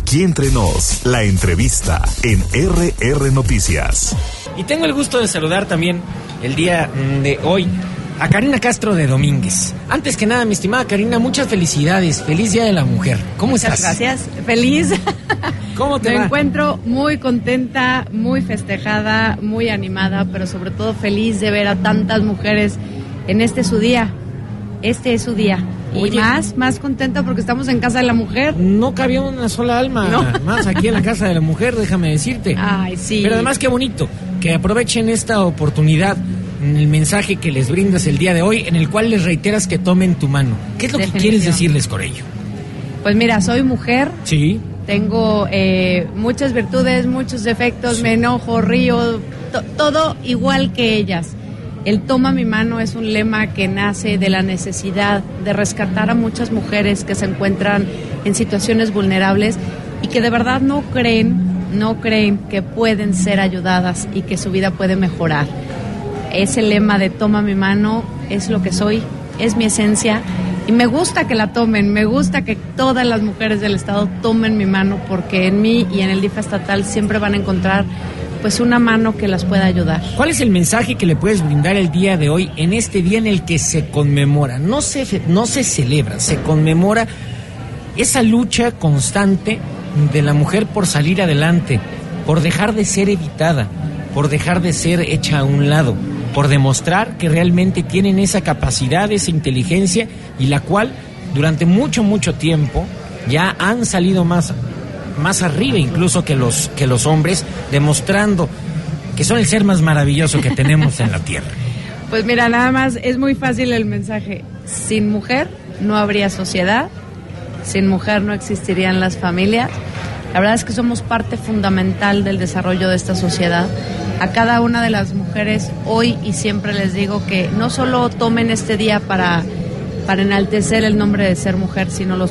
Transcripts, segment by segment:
Aquí entre nos, la entrevista en RR Noticias. Y tengo el gusto de saludar también el día de hoy a Karina Castro de Domínguez. Antes que nada, mi estimada Karina, muchas felicidades. Feliz Día de la Mujer. ¿Cómo estás? Muchas gracias. Feliz. ¿Cómo te va? Me encuentro muy contenta, muy festejada, muy animada, pero sobre todo feliz de ver a tantas mujeres en su día. Este es su día. Oye, y más contenta porque estamos en Casa de la Mujer. No cabía una sola alma más aquí en la Casa de la Mujer, déjame decirte. Ay, sí. Pero además, qué bonito que aprovechen esta oportunidad, el mensaje que les brindas el día de hoy, en el cual les reiteras que tomen tu mano. ¿Qué es lo que quieres decirles con ello? Pues mira, soy mujer. Sí. Tengo muchas virtudes, muchos defectos, sí. Me enojo, río, todo igual que ellas. El toma mi mano es un lema que nace de la necesidad de rescatar a muchas mujeres que se encuentran en situaciones vulnerables y que de verdad no creen que pueden ser ayudadas y que su vida puede mejorar. Ese lema de toma mi mano es lo que soy, es mi esencia y me gusta que la tomen, me gusta que todas las mujeres del estado tomen mi mano porque en mí y en el DIF estatal siempre van a encontrar pues una mano que las pueda ayudar. ¿Cuál es el mensaje que le puedes brindar el día de hoy, en este día en el que se conmemora, no se celebra, se conmemora esa lucha constante de la mujer por salir adelante, por dejar de ser evitada, por dejar de ser hecha a un lado, por demostrar que realmente tienen esa capacidad, esa inteligencia y la cual durante mucho tiempo ya han salido más arriba incluso que los hombres, demostrando que son el ser más maravilloso que tenemos en la tierra? Pues mira, nada más es muy fácil el mensaje. Sin mujer no habría sociedad, sin mujer no existirían las familias. La verdad es que somos parte fundamental del desarrollo de esta sociedad. A cada una de las mujeres hoy y siempre les digo que no solo tomen este día para enaltecer el nombre de ser mujer, sino los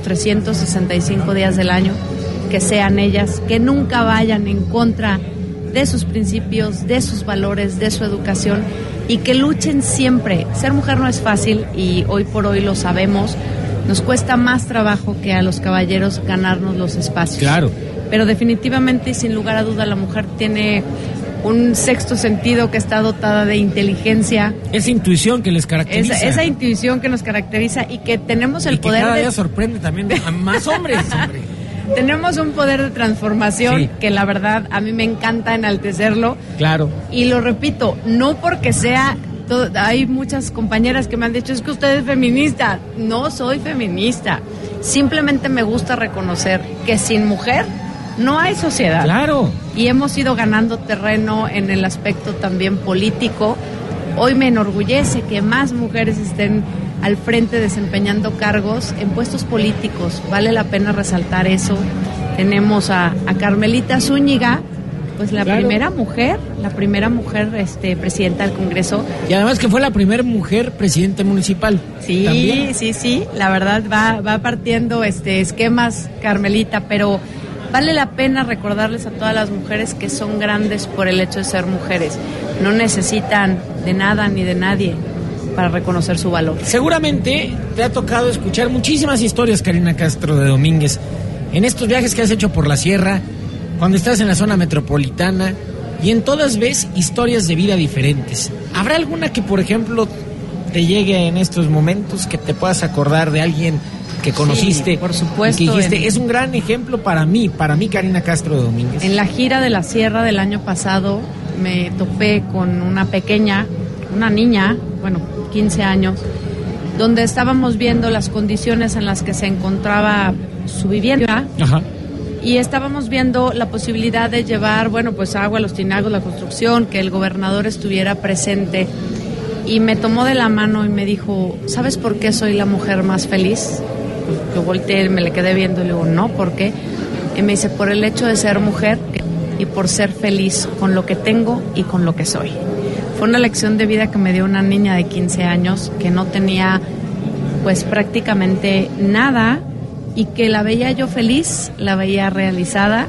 365 días del año, que sean ellas, que nunca vayan en contra de sus principios, de sus valores, de su educación y que luchen siempre. Ser mujer no es fácil y hoy por hoy lo sabemos. Nos cuesta más trabajo que a los caballeros ganarnos los espacios. Claro. Pero definitivamente y sin lugar a duda la mujer tiene un sexto sentido que está dotada de inteligencia. Esa intuición que les caracteriza. Esa intuición que nos caracteriza y que tenemos el poder cada día sorprende también a más hombres, hombre. Tenemos un poder de transformación, sí, que la verdad a mí me encanta enaltecerlo. Claro. Y lo repito, no porque sea... hay muchas compañeras que me han dicho, es que usted es feminista. No soy feminista. Simplemente me gusta reconocer que sin mujer no hay sociedad. Claro. Y hemos ido ganando terreno en el aspecto también político. Hoy me enorgullece que más mujeres estén al frente desempeñando cargos en puestos políticos. Vale la pena resaltar eso. Tenemos a Carmelita Zúñiga, pues la primera mujer presidenta del Congreso. Y además que fue la primera mujer presidenta municipal. Sí, ¿también? Sí, la verdad va partiendo esquemas, Carmelita, pero vale la pena recordarles a todas las mujeres que son grandes por el hecho de ser mujeres. No necesitan de nada ni de nadie para reconocer su valor. Seguramente te ha tocado escuchar muchísimas historias, Karina Castro de Domínguez, en estos viajes que has hecho por la sierra, cuando estás en la zona metropolitana, y en todas ves historias de vida diferentes. ¿Habrá alguna que, por ejemplo, te llegue en estos momentos, que te puedas acordar de alguien que conociste? Sí, por supuesto. Y que dijiste, es un gran ejemplo para mí, Karina Castro de Domínguez. En la gira de la sierra del año pasado, me topé con una niña, 15 años, donde estábamos viendo las condiciones en las que se encontraba su vivienda. Ajá. Y estábamos viendo la posibilidad de llevar, agua a los tinagos, la construcción, que el gobernador estuviera presente. Y me tomó de la mano y me dijo, ¿sabes por qué soy la mujer más feliz? Yo volteé, me le quedé viendo y le digo, no, ¿por qué? Y me dice, por el hecho de ser mujer y por ser feliz con lo que tengo y con lo que soy. Fue una lección de vida que me dio una niña de 15 años que no tenía pues prácticamente nada y que la veía yo feliz, la veía realizada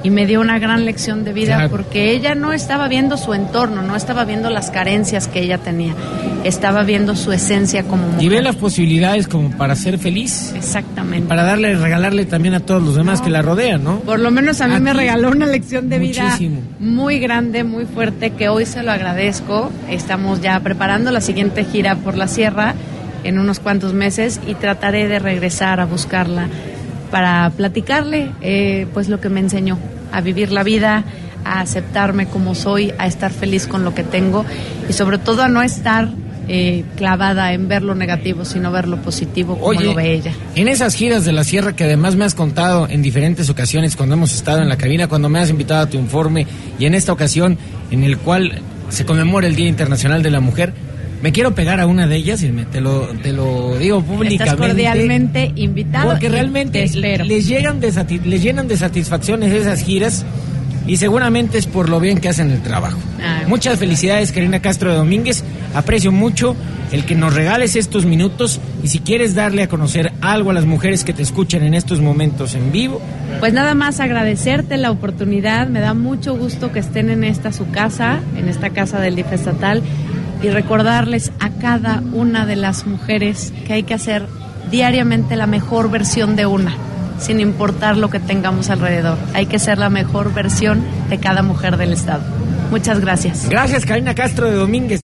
y me dio una gran lección de vida, claro, porque ella no estaba viendo su entorno, no estaba viendo las carencias que ella tenía, estaba viendo su esencia como mujer. Y ve las posibilidades como para ser feliz. Exactamente. Para regalarle también a todos los demás que la rodean, ¿no? Por lo menos a mí me regaló una lección de muchísimo. vida muy grande, muy fuerte, que hoy se lo agradezco. Estamos ya preparando la siguiente gira por la sierra en unos cuantos meses y trataré de regresar a buscarla para platicarle pues lo que me enseñó, a vivir la vida, a aceptarme como soy, a estar feliz con lo que tengo y sobre todo a no estar clavada en ver lo negativo, sino ver lo positivo como lo ve ella. En esas giras de la sierra que además me has contado en diferentes ocasiones cuando hemos estado en la cabina, cuando me has invitado a tu informe y en esta ocasión en el cual se conmemora el Día Internacional de la Mujer, me quiero pegar a una de ellas y te lo digo públicamente. Estás cordialmente invitado. Porque realmente les llenan de satisfacciones esas giras y seguramente es por lo bien que hacen el trabajo. Muchas felicidades, Karina Castro de Domínguez. Aprecio mucho el que nos regales estos minutos y si quieres darle a conocer algo a las mujeres que te escuchan en estos momentos en vivo. Pues nada más agradecerte la oportunidad. Me da mucho gusto que estén en su casa, en esta casa del DIF estatal, y recordarles a cada una de las mujeres que hay que hacer diariamente la mejor versión de una, sin importar lo que tengamos alrededor. Hay que ser la mejor versión de cada mujer del Estado. Muchas gracias. Gracias, Karina Castro de Domínguez.